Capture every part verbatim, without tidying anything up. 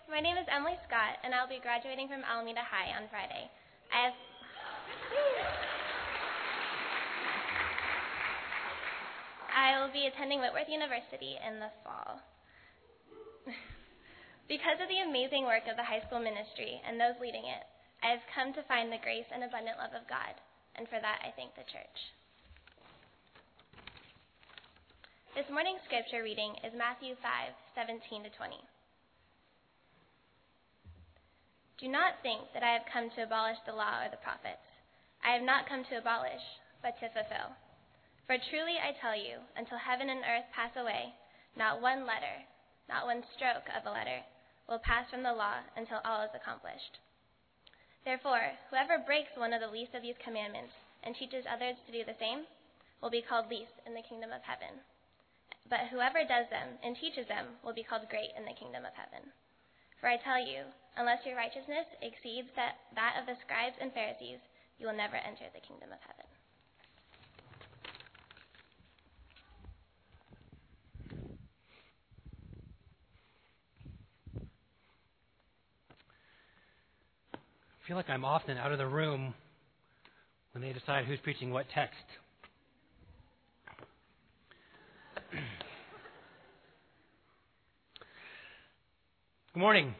My name is Emily Scott, and I'll be graduating from Alameda High on Friday. I have... I will be attending Whitworth University in the fall. Because of the amazing work of the high school ministry and those leading it, I have come to find the grace and abundant love of God, and for that I thank the church. This morning's scripture reading is Matthew five, seventeen to twenty. Do not think that I have come to abolish the law or the prophets. I have not come to abolish, but to fulfill. For truly I tell you, until heaven and earth pass away, not one letter, not one stroke of a letter, will pass from the law until all is accomplished. Therefore, whoever breaks one of the least of these commandments and teaches others to do the same will be called least in the kingdom of heaven. But whoever does them and teaches them will be called great in the kingdom of heaven. For I tell you, unless your righteousness exceeds that, that of the scribes and Pharisees, you will never enter the kingdom of heaven. I feel like I'm often out of the room when they decide who's preaching what text. Good morning.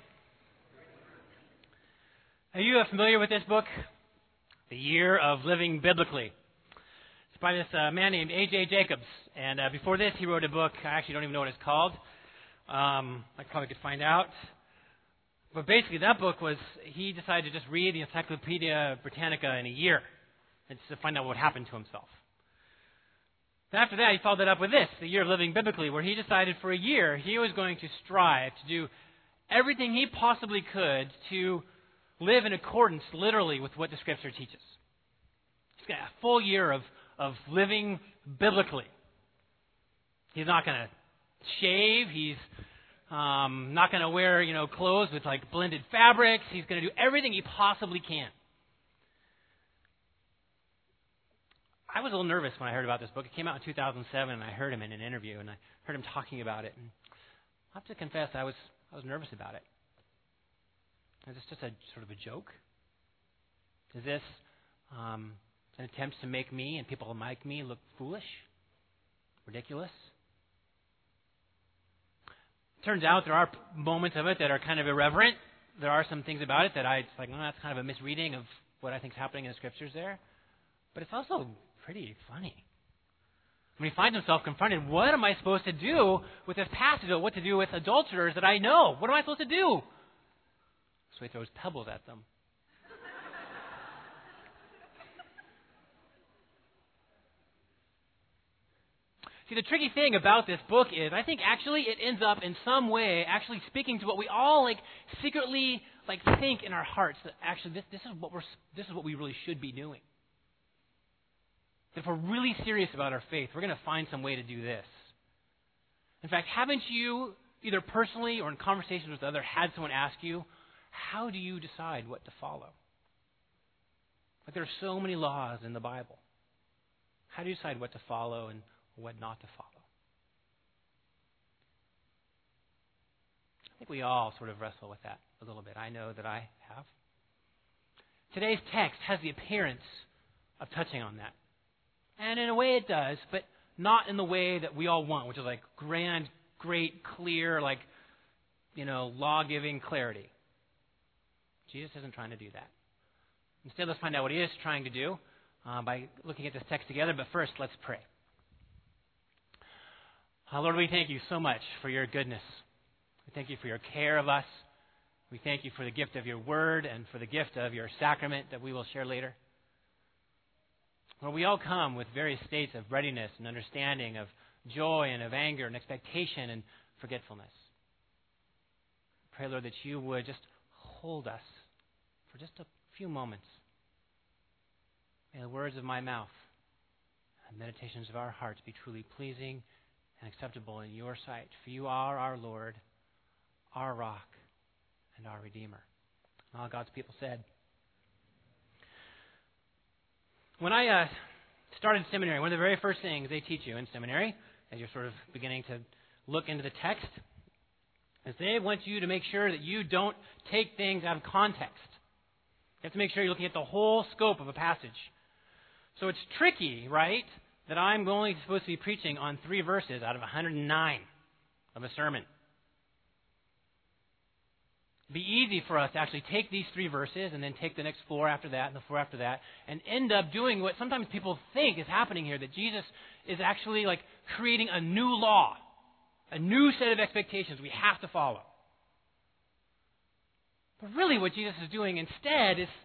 Are you familiar with this book, The Year of Living Biblically? It's by this uh, man named A J Jacobs. And uh, before this, he wrote a book. I actually don't even know what it's called. Um, I probably could find out. But basically, that book was, he decided to just read the Encyclopedia Britannica in a year and to find out what happened to himself. Then after that, he followed that up with this, The Year of Living Biblically, where he decided for a year he was going to strive to do everything he possibly could to live in accordance, literally, with what the Scripture teaches. He's got a full year of, of living biblically. He's not going to shave. He's um, not going to wear, you know, clothes with like blended fabrics. He's going to do everything he possibly can. I was a little nervous when I heard about this book. It came out in two thousand seven, and I heard him in an interview, and I heard him talking about it. And I have to confess, I was I was nervous about it. Is this just a sort of a joke? Is this um, an attempt to make me and people like me look foolish, ridiculous? Turns out there are moments of it that are kind of irreverent. There are some things about it that I, it's like, well, that's kind of a misreading of what I think is happening in the Scriptures there. But it's also pretty funny. When he finds himself confronted, what am I supposed to do with this passage of what to do with adulterers that I know? What am I supposed to do? So he throws pebbles at them. See, the tricky thing about this book is, I think actually it ends up in some way actually speaking to what we all like secretly like think in our hearts that actually this, this is what we're this is what we really should be doing. If we're really serious about our faith, we're going to find some way to do this. In fact, haven't you, either personally or in conversations with others, had someone ask you, how do you decide what to follow? Like there are so many laws in the Bible. How do you decide what to follow and what not to follow? I think we all sort of wrestle with that a little bit. I know that I have. Today's text has the appearance of touching on that. And in a way it does, but not in the way that we all want, which is like grand, great, clear, like, you know, law-giving clarity. Jesus isn't trying to do that. Instead, let's find out what he is trying to do uh, by looking at this text together. But first, let's pray. Uh, Lord, we thank you so much for your goodness. We thank you for your care of us. We thank you for the gift of your word and for the gift of your sacrament that we will share later. Lord, we all come with various states of readiness and understanding, of joy and of anger and expectation and forgetfulness. Pray, Lord, that you would just hold us for just a few moments. May the words of my mouth and meditations of our hearts be truly pleasing and acceptable in your sight. For you are our Lord, our rock, and our Redeemer. And all God's people said. When I uh, started seminary, one of the very first things they teach you in seminary, as you're sort of beginning to look into the text, is they want you to make sure that you don't take things out of context. You have to make sure you're looking at the whole scope of a passage. So it's tricky, right, that I'm only supposed to be preaching on three verses out of one hundred nine of a sermon. It'd be easy for us to actually take these three verses and then take the next four after that and the four after that and end up doing what sometimes people think is happening here, that Jesus is actually like creating a new law, a new set of expectations we have to follow. But really what Jesus is doing instead is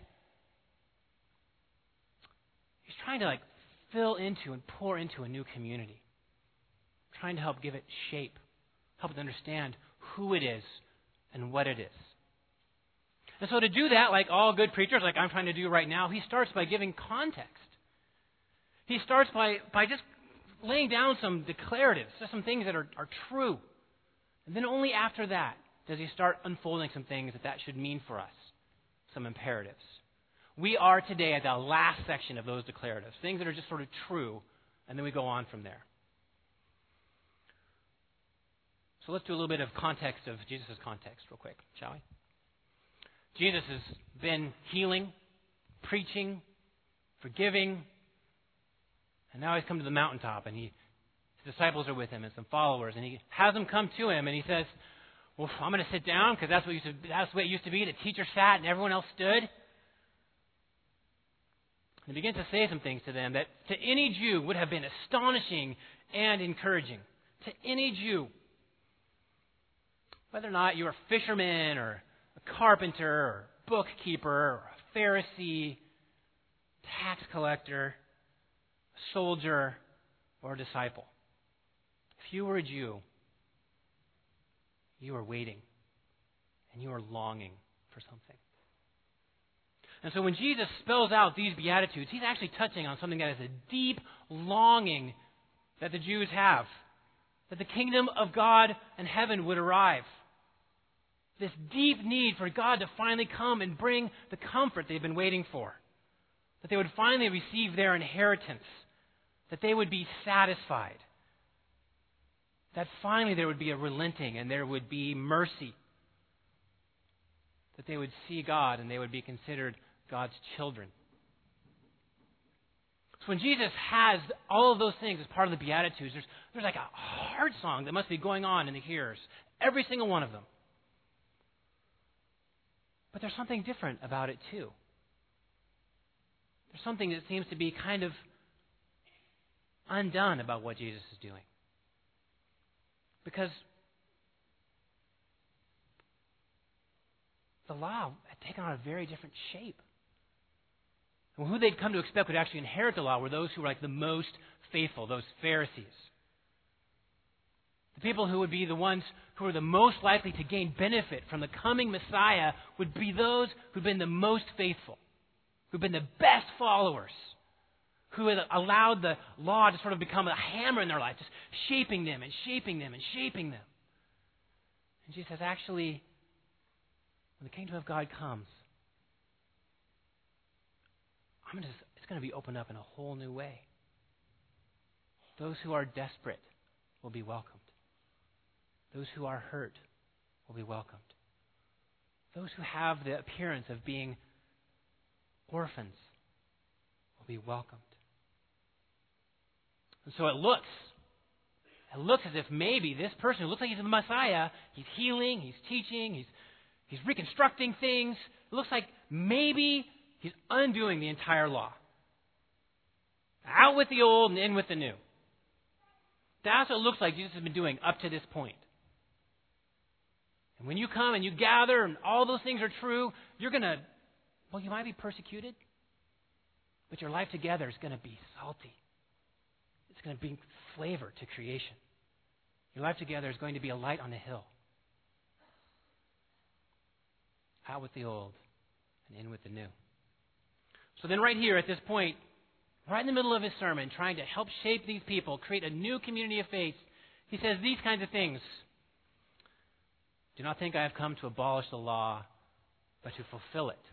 he's trying to like fill into and pour into a new community, trying to help give it shape, help it understand who it is and what it is. And so to do that, like all good preachers, like I'm trying to do right now, he starts by giving context. He starts by, by just laying down some declaratives, just some things that are, are true. And then only after that does he start unfolding some things that that should mean for us, some imperatives. We are today at the last section of those declaratives, things that are just sort of true, and then we go on from there. So let's do a little bit of context of Jesus' context real quick, shall we? Jesus has been healing, preaching, forgiving, and now he's come to the mountaintop, and he, his disciples are with him and some followers, and he has them come to him, and he says, well, I'm going to sit down because that's what used to, that's the way it used to be. The teacher sat and everyone else stood. And he begins to say some things to them that to any Jew would have been astonishing and encouraging. To any Jew. Whether or not you're a fisherman or a carpenter or bookkeeper or a Pharisee, tax collector, a soldier, or a disciple. If you were a Jew, you are waiting and you are longing for something. And so when Jesus spells out these Beatitudes, he's actually touching on something that is a deep longing that the Jews have. That the kingdom of God and heaven would arrive. This deep need for God to finally come and bring the comfort they've been waiting for. That they would finally receive their inheritance. That they would be satisfied. That finally there would be a relenting and there would be mercy. That they would see God and they would be considered God's children. So when Jesus has all of those things as part of the Beatitudes, there's, there's like a heart song that must be going on in the hearers. Every single one of them. But there's something different about it too. There's something that seems to be kind of undone about what Jesus is doing. Because the law had taken on a very different shape. And who they'd come to expect would actually inherit the law were those who were like the most faithful, those Pharisees. The people who would be the ones who were the most likely to gain benefit from the coming Messiah would be those who'd been the most faithful, who'd been the best followers, who had allowed the law to sort of become a hammer in their life, just shaping them and shaping them and shaping them. And Jesus says, actually, when the kingdom of God comes, I'm gonna, it's going to be opened up in a whole new way. Those who are desperate will be welcomed. Those who are hurt will be welcomed. Those who have the appearance of being orphans will be welcomed. And so it looks, it looks as if maybe this person who looks like he's the Messiah, he's healing, he's teaching, he's he's reconstructing things. It looks like maybe he's undoing the entire law. Out with the old and in with the new. That's what it looks like Jesus has been doing up to this point. And when you come and you gather and all those things are true, you're going to, well, you might be persecuted, but your life together is going to be salty. It's going to bring flavor to creation. Your life together is going to be a light on the hill. Out with the old and in with the new. So then right here at this point, right in the middle of his sermon, trying to help shape these people, create a new community of faith, he says these kinds of things. Do not think I have come to abolish the law, but to fulfill it.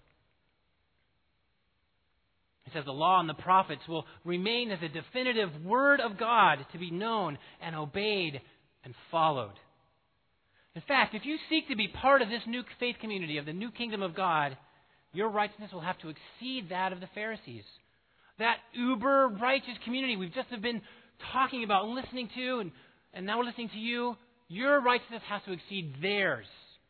He says the law and the prophets will remain as a definitive word of God to be known and obeyed and followed. In fact, if you seek to be part of this new faith community, of the new kingdom of God, your righteousness will have to exceed that of the Pharisees. That uber righteous community we've just been talking about and listening to, and, and now we're listening to you, your righteousness has to exceed theirs.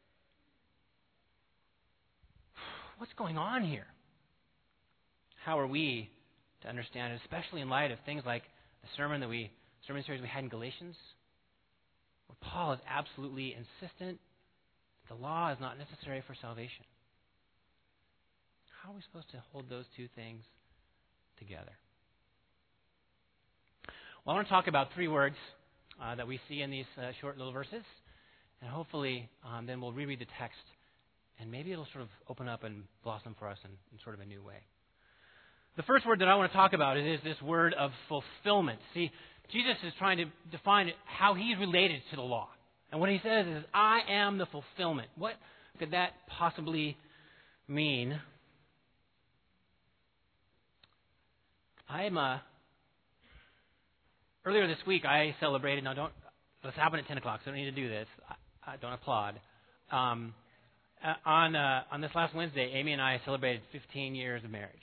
What's going on here? How are we to understand it, especially in light of things like the sermon that we, sermon series we had in Galatians, where Paul is absolutely insistent that the law is not necessary for salvation? How are we supposed to hold those two things together? Well, I want to talk about three words uh, that we see in these uh, short little verses, and hopefully um, then we'll reread the text, and maybe it'll sort of open up and blossom for us in, in sort of a new way. The first word that I want to talk about is this word of fulfillment. See, Jesus is trying to define how he's related to the law. And what he says is, I am the fulfillment. What could that possibly mean? I'm, uh, earlier this week I celebrated, now don't, this happened at ten o'clock, so I don't need to do this. I, I don't applaud. Um, uh, on, uh, on this last Wednesday, Amy and I celebrated fifteen years of marriage.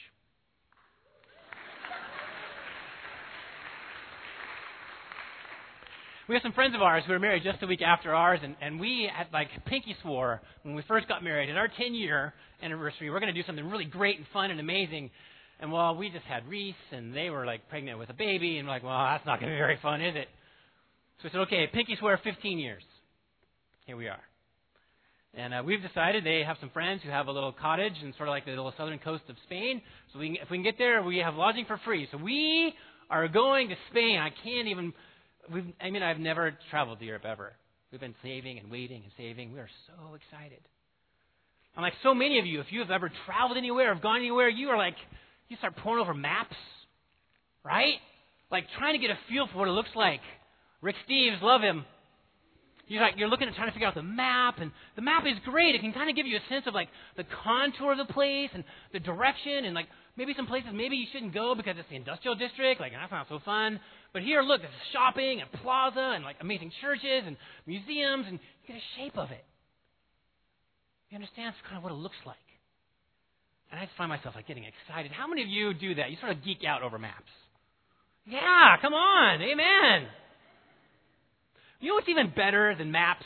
We have some friends of ours who were married just a week after ours, and, and we had like pinky swore when we first got married. At our ten-year anniversary, we're going to do something really great and fun and amazing. And well, we just had Reese, and they were like pregnant with a baby, and we're like, well, that's not going to be very fun, is it? So we said, okay, pinky swear fifteen years. Here we are. And uh, we've decided they have some friends who have a little cottage in sort of like the little southern coast of Spain. So we can, if we can get there, we have lodging for free. So we are going to Spain. I can't even... We've, I mean, I've never traveled to Europe ever. We've been saving and waiting and saving. We are so excited. And like so many of you, if you have ever traveled anywhere or gone anywhere, you are like, you start poring over maps, right? Like trying to get a feel for what it looks like. Rick Steves, love him. You're like, you're looking at trying to figure out the map, and the map is great. It can kind of give you a sense of like the contour of the place and the direction, and like maybe some places maybe you shouldn't go because it's the industrial district. Like that's not so fun. But here, look, there's shopping and plaza and like amazing churches and museums, and you get a shape of it. You understand kind of what it looks like. And I just find myself like getting excited. How many of you do that? You sort of geek out over maps. Yeah, come on, amen. You know what's even better than maps?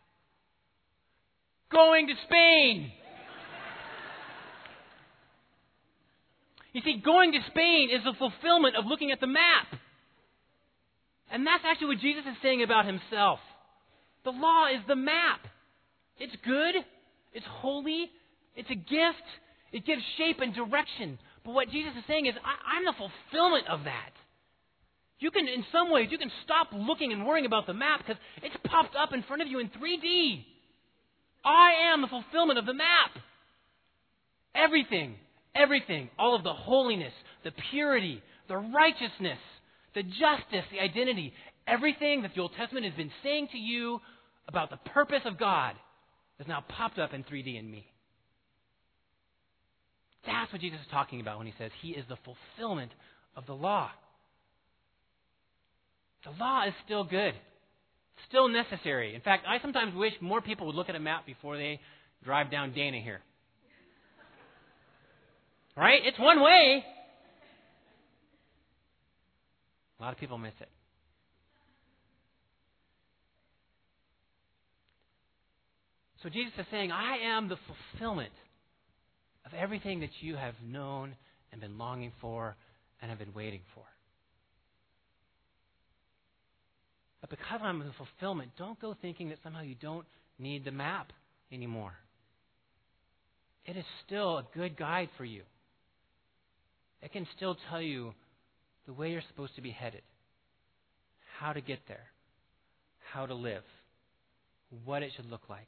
Going to Spain. You see, going to Spain is the fulfillment of looking at the map. And that's actually what Jesus is saying about himself. The law is the map. It's good. It's holy. It's a gift. It gives shape and direction. But what Jesus is saying is, I, I'm the fulfillment of that. You can, in some ways, you can stop looking and worrying about the map because it's popped up in front of you in three D. I am the fulfillment of the map. Everything, everything, all of the holiness, the purity, the righteousness, the justice, the identity, everything that the Old Testament has been saying to you about the purpose of God is now popped up in three D in me. That's what Jesus is talking about when he says he is the fulfillment of the law. The law is still good, still necessary. In fact, I sometimes wish more people would look at a map before they drive down Dana here. Right? It's one way. A lot of people miss it. So Jesus is saying, I am the fulfillment of everything that you have known and been longing for and have been waiting for. But because I'm the fulfillment, don't go thinking that somehow you don't need the map anymore. It is still a good guide for you. It can still tell you the way you're supposed to be headed, how to get there, how to live, what it should look like.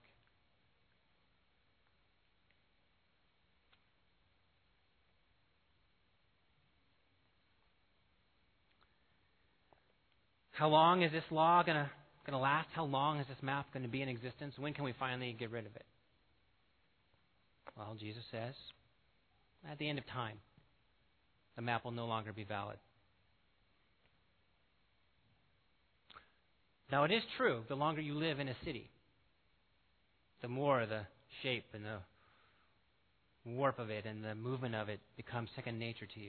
How long is this law going to going to last? How long is this map going to be in existence? When can we finally get rid of it? Well, Jesus says, at the end of time, the map will no longer be valid. Now, it is true, the longer you live in a city, the more the shape and the warp of it and the movement of it becomes second nature to you.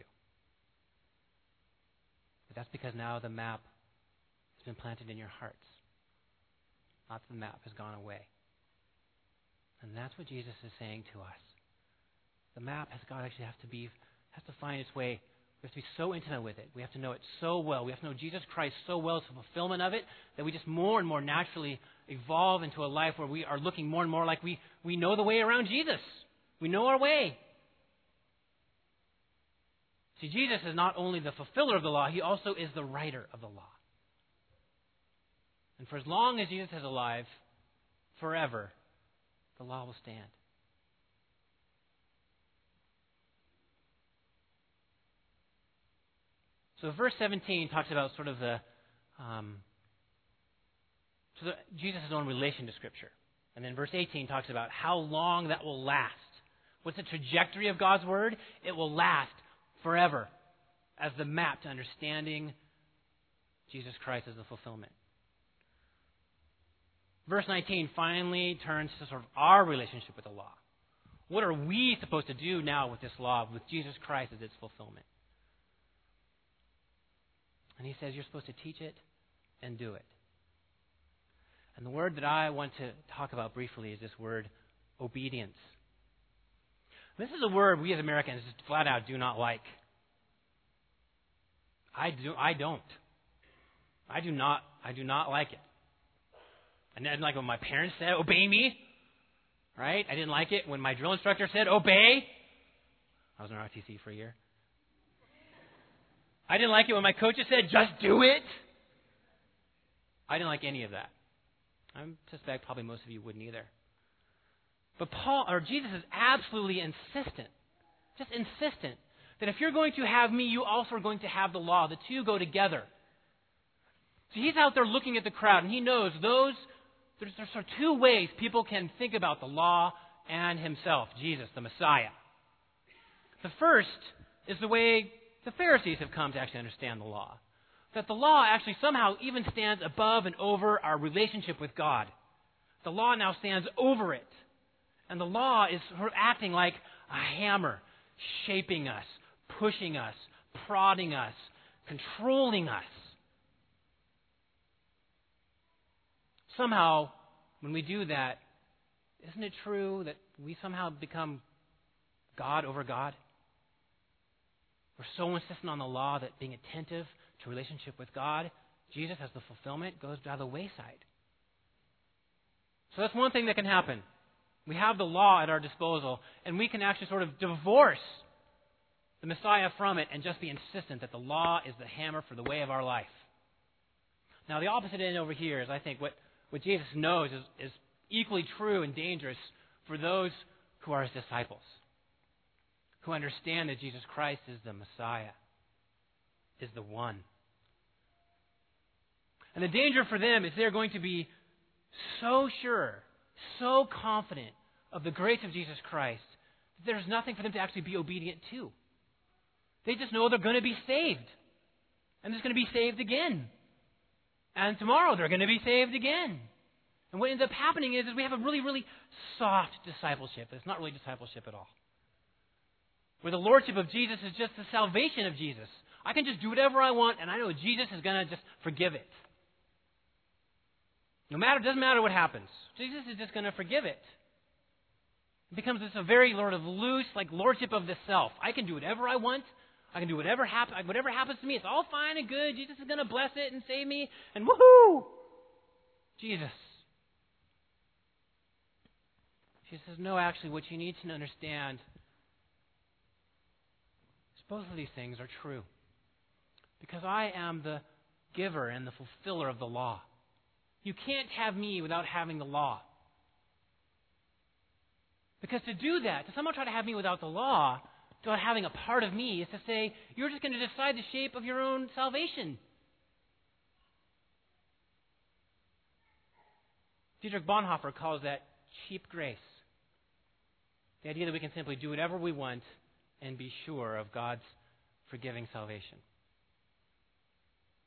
But that's because now the map has been planted in your hearts. Not that the map has gone away. And that's what Jesus is saying to us. The map has got to actually have to be, has to find its way. We have to be so intimate with it. We have to know it so well. We have to know Jesus Christ so well, it's the fulfillment of it, that we just more and more naturally evolve into a life where we are looking more and more like we, we know the way around Jesus. We know our way. See, Jesus is not only the fulfiller of the law, he also is the writer of the law. And for as long as Jesus is alive, forever, the law will stand. So verse seventeen talks about sort of the, um, so the Jesus' own relation to Scripture. And then verse eighteen talks about how long that will last. What's the trajectory of God's Word? It will last forever as the map to understanding Jesus Christ as the fulfillment. Verse nineteen finally turns to sort of our relationship with the law. What are we supposed to do now with this law, with Jesus Christ as its fulfillment? And he says you're supposed to teach it and do it. And the word that I want to talk about briefly is this word, obedience. This is a word we as Americans just flat out do not like. I do. I don't. I do not. I do not like it. I didn't like when my parents said, "Obey me." Right? I didn't like it when my drill instructor said, "Obey." I was in R T C for a year. I didn't like it when my coaches said, "Just do it." I didn't like any of that. I suspect probably most of you wouldn't either. But Paul, or Jesus, is absolutely insistent, just insistent, that if you're going to have me, you also are going to have the law. The two go together. So he's out there looking at the crowd, and he knows those, there's, there's sort of two ways people can think about the law and himself, Jesus, the Messiah. The first is the way the Pharisees have come to actually understand the law. That the law actually somehow even stands above and over our relationship with God. The law now stands over it. And the law is sort of acting like a hammer, shaping us, pushing us, prodding us, controlling us. Somehow, when we do that, isn't it true that we somehow become God over God? We're so insistent on the law that being attentive to relationship with God, Jesus as the fulfillment, goes by the wayside. So that's one thing that can happen. We have the law at our disposal, and we can actually sort of divorce the Messiah from it and just be insistent that the law is the hammer for the way of our life. Now, the opposite end over here is, I think, what, what Jesus knows is, is equally true and dangerous for those who are his disciples, who understand that Jesus Christ is the Messiah, is the one. And the danger for them is they're going to be so sure, so confident of the grace of Jesus Christ that there's nothing for them to actually be obedient to. They just know they're going to be saved. And they're going to be saved again. And tomorrow they're going to be saved again. And what ends up happening is, is we have a really, really soft discipleship. It's not really discipleship at all. Where the lordship of Jesus is just the salvation of Jesus. I can just do whatever I want, and I know Jesus is going to just forgive it. No matter, it doesn't matter what happens. Jesus is just going to forgive it. It becomes this a very sort of loose, like lordship of the self. I can do whatever I want. I can do whatever happen, whatever happens to me. It's all fine and good. Jesus is going to bless it and save me, and woohoo! Jesus. She says, no, actually, what you need to understand is both of these things are true. Because I am the giver and the fulfiller of the law. You can't have me without having the law. Because to do that, to somehow try to have me without the law, without having a part of me, is to say, you're just going to decide the shape of your own salvation. Dietrich Bonhoeffer calls that cheap grace. The idea that we can simply do whatever we want and be sure of God's forgiving salvation.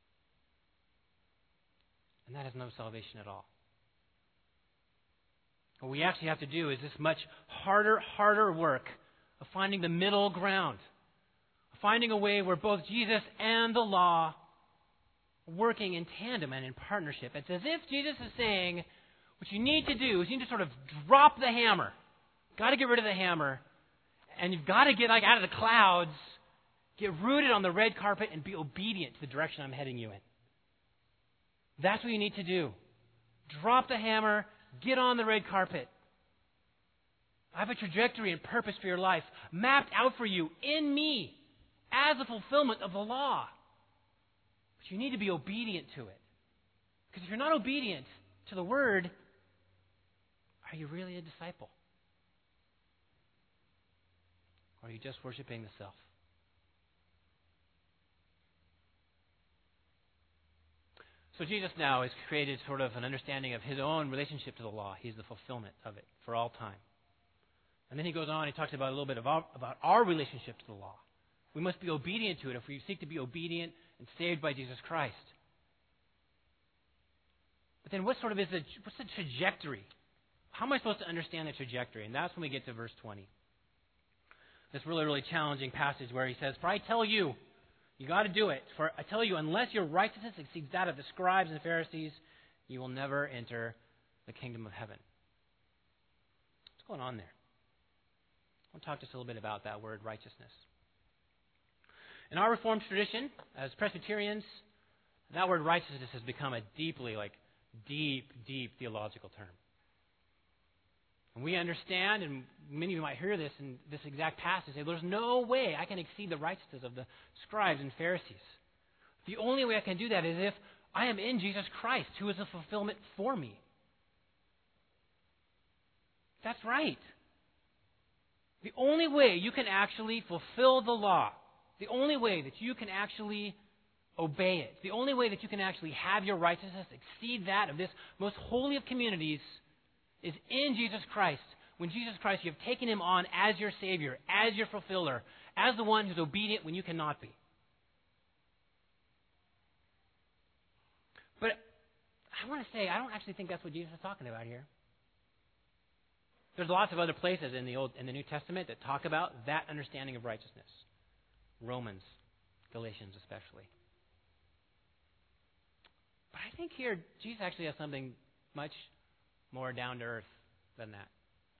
And that is no salvation at all. What we actually have to do is this much harder, harder work of finding the middle ground, of finding a way where both Jesus and the law are working in tandem and in partnership. It's as if Jesus is saying, what you need to do is you need to sort of drop the hammer. Got to get rid of the hammer, and you've got to get like out of the clouds, get rooted on the red carpet, and be obedient to the direction I'm heading you in. That's what you need to do. Drop the hammer, get on the red carpet. I have a trajectory and purpose for your life mapped out for you in me as a fulfillment of the law. But you need to be obedient to it. Because if you're not obedient to the word, are you really a disciple? Or are you just worshiping the self? So Jesus now has created sort of an understanding of his own relationship to the law. He's the fulfillment of it for all time. And then he goes on, he talks about a little bit about, about our relationship to the law. We must be obedient to it if we seek to be obedient and saved by Jesus Christ. But then what sort of is the, what's the trajectory? How am I supposed to understand the trajectory? And that's when we get to verse twenty. This really, really challenging passage where he says, for I tell you, you got to do it. For I tell you, unless your righteousness exceeds that of the scribes and Pharisees, you will never enter the kingdom of heaven. What's going on there? I'll talk just a little bit about that word, righteousness. In our Reformed tradition, as Presbyterians, that word righteousness has become a deeply, like, deep, deep theological term. And we understand, and many of you might hear this in this exact passage, say, there's no way I can exceed the righteousness of the scribes and Pharisees. The only way I can do that is if I am in Jesus Christ, who is a fulfillment for me. That's right. The only way you can actually fulfill the law, the only way that you can actually obey it, the only way that you can actually have your righteousness exceed that of this most holy of communities is in Jesus Christ. When Jesus Christ, you have taken him on as your Savior, as your fulfiller, as the one who's obedient when you cannot be. But I want to say, I don't actually think that's what Jesus is talking about here. There's lots of other places in the Old, in the New Testament that talk about that understanding of righteousness. Romans, Galatians especially. But I think here, Jesus actually has something much more down to earth than that.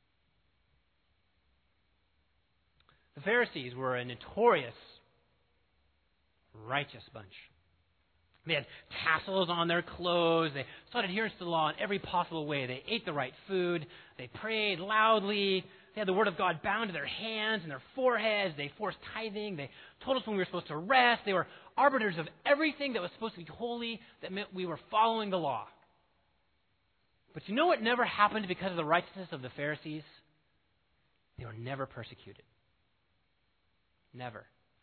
The Pharisees were a notorious righteous bunch. They had tassels on their clothes. They sought adherence to the law in every possible way. They ate the right food. They prayed loudly. They had the Word of God bound to their hands and their foreheads. They forced tithing. They told us when we were supposed to rest. They were arbiters of everything that was supposed to be holy. That meant we were following the law. But you know what never happened because of the righteousness of the Pharisees? They were never persecuted. Never.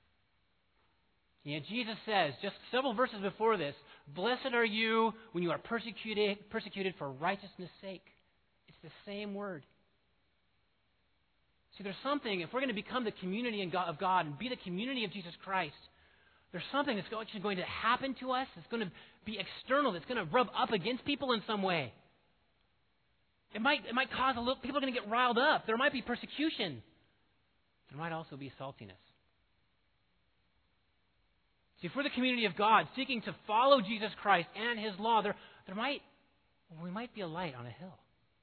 And Jesus says, just several verses before this, blessed are you when you are persecuted, persecuted for righteousness' sake. It's the same word. See, there's something, if we're going to become the community of God and be the community of Jesus Christ, there's something that's actually going to happen to us. It's going to be external. That's going to rub up against people in some way. It might, it might cause a little, people are going to get riled up. There might be persecution. There might also be saltiness. See, if we're the community of God seeking to follow Jesus Christ and His law, there, there might, we might be a light on a hill.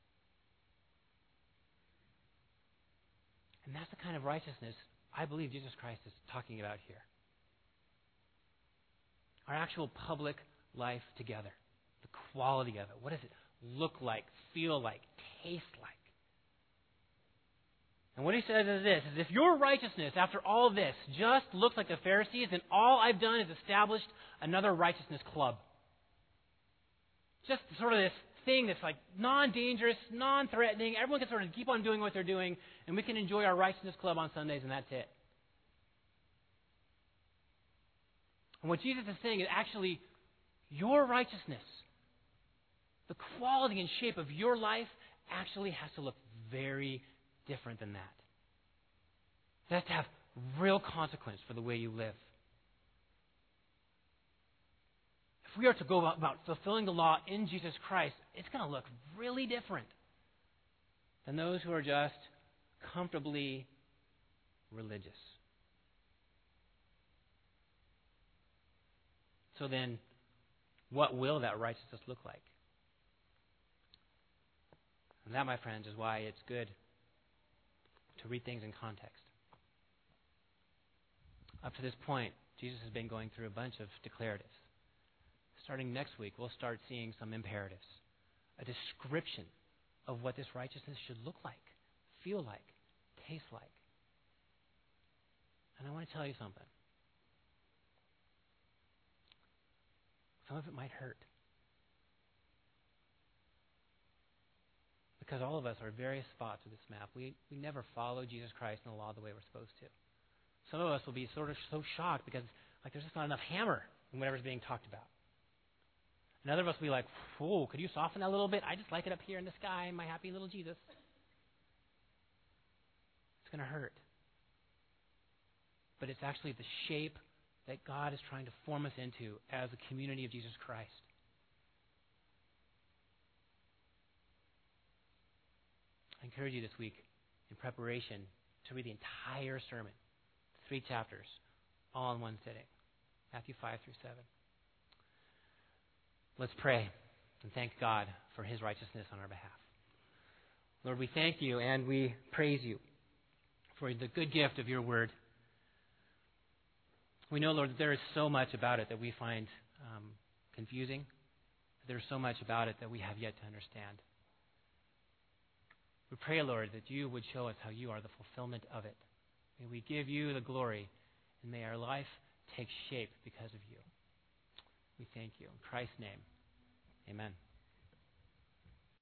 And that's the kind of righteousness I believe Jesus Christ is talking about here. Our actual public life together. The quality of it. What does it look like, feel like, taste like? And what he says is this, is if your righteousness after all of this just looks like the Pharisees, then all I've done is established another righteousness club. Just sort of this thing that's like non-dangerous, non-threatening. Everyone can sort of keep on doing what they're doing, and we can enjoy our righteousness club on Sundays, and that's it. And what Jesus is saying is actually your righteousness, the quality and shape of your life actually has to look very different than that. It has to have real consequence for the way you live. If we are to go about fulfilling the law in Jesus Christ, it's going to look really different. than those who are just comfortably religious. So then, what will that righteousness look like? And that, my friends, is why it's good to read things in context. Up to this point, Jesus has been going through a bunch of declaratives. Starting next week, we'll start seeing some imperatives, a description of what this righteousness should look like, feel like, taste like. And I want to tell you something. Some of it might hurt. Because all of us are at various spots of this map. We, we never follow Jesus Christ and the law the way we're supposed to. Some of us will be sort of so shocked because like there's just not enough hammer in whatever's being talked about. And other of us will be like, "Whoa, could you soften that a little bit? I just like it up here in the sky, my happy little Jesus." It's going to hurt. But it's actually the shape that God is trying to form us into as a community of Jesus Christ. I encourage you this week, in preparation, to read the entire sermon, three chapters, all in one sitting, Matthew five through seven. Let's pray and thank God for His righteousness on our behalf. Lord, we thank you and we praise you for the good gift of your word. We know, Lord, that there is so much about it that we find um, confusing. There's so much about it that we have yet to understand. We pray, Lord, that you would show us how you are the fulfillment of it. May we give you the glory, and may our life take shape because of you. We thank you. In Christ's name, amen.